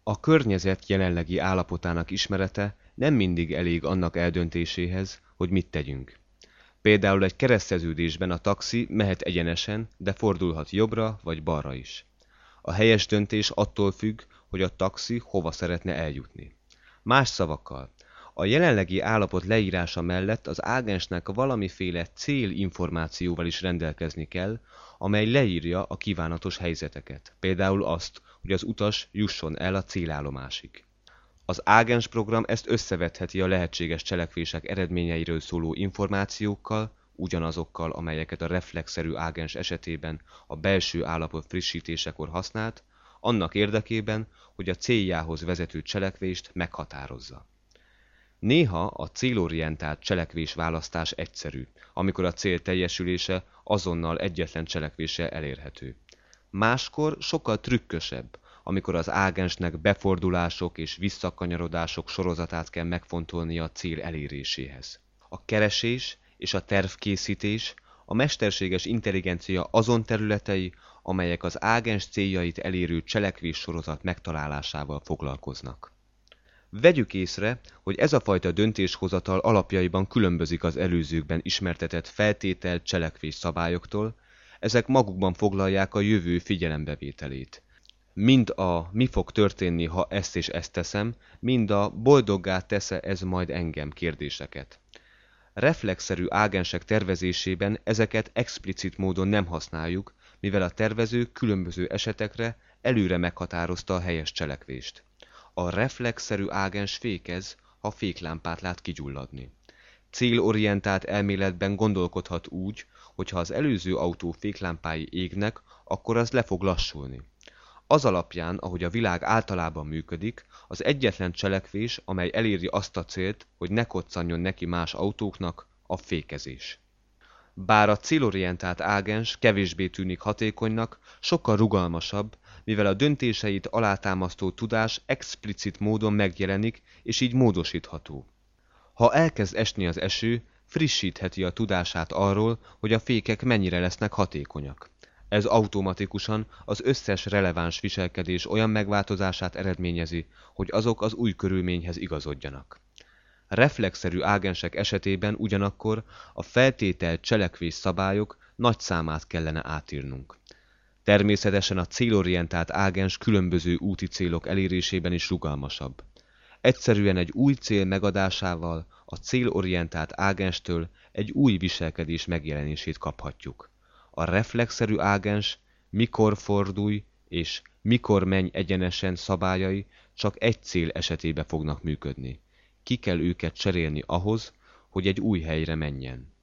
A környezet jelenlegi állapotának ismerete nem mindig elég annak eldöntéséhez, hogy mit tegyünk. Például egy kereszteződésben a taxi mehet egyenesen, de fordulhat jobbra vagy balra is. A helyes döntés attól függ, hogy a taxi hova szeretne eljutni. Más szavakkal, a jelenlegi állapot leírása mellett az ágensnek valamiféle célinformációval is rendelkezni kell, amely leírja a kívánatos helyzeteket, például azt, hogy az utas jusson el a célállomásig. Az ágens program ezt összevetheti a lehetséges cselekvések eredményeiről szóló információkkal, ugyanazokkal, amelyeket a reflexzerű ágens esetében a belső állapot frissítésekor használt, annak érdekében, hogy a céljához vezető cselekvést meghatározza. Néha a célorientált cselekvésválasztás egyszerű, amikor a cél teljesülése azonnal egyetlen cselekvéssel elérhető. Máskor sokkal trükkösebb, amikor az ágensnek befordulások és visszakanyarodások sorozatát kell megfontolnia a cél eléréséhez. A keresés és a tervkészítés a mesterséges intelligencia azon területei, amelyek az ágens céljait elérő cselekvéssorozat megtalálásával foglalkoznak. Vegyük észre, hogy ez a fajta döntéshozatal alapjaiban különbözik az előzőkben ismertetett feltétel-cselekvés szabályoktól, ezek magukban foglalják a jövő figyelembevételét. Mind a mi fog történni, ha ezt és ezt teszem, mind a boldoggá tesz-e ez majd engem kérdéseket. Reflexzerű ágensek tervezésében ezeket explicit módon nem használjuk, mivel a tervező különböző esetekre előre meghatározta a helyes cselekvést. A reflexzerű ágens fékez, ha féklámpát lát kigyulladni. Célorientált elméletben gondolkodhat úgy, hogy ha az előző autó féklámpái égnek, akkor az le fog lassulni. Az alapján, ahogy a világ általában működik, az egyetlen cselekvés, amely eléri azt a célt, hogy ne koccanjon neki más autóknak, a fékezés. Bár a célorientált ágens kevésbé tűnik hatékonynak, sokkal rugalmasabb, mivel a döntéseit alátámasztó tudás explicit módon megjelenik, és így módosítható. Ha elkezd esni az eső, frissítheti a tudását arról, hogy a fékek mennyire lesznek hatékonyak. Ez automatikusan az összes releváns viselkedés olyan megváltozását eredményezi, hogy azok az új körülményhez igazodjanak. Reflexzerű ágensek esetében ugyanakkor a feltételt cselekvés szabályok nagy számát kellene átírnunk. Természetesen a célorientált ágens különböző úti célok elérésében is rugalmasabb. Egyszerűen egy új cél megadásával a célorientált ágenstől egy új viselkedés megjelenését kaphatjuk. A reflexzerű ágens mikor fordulj és mikor menj egyenesen szabályai csak egy cél esetében fognak működni. Ki kell őket cserélni ahhoz, hogy egy új helyre menjen.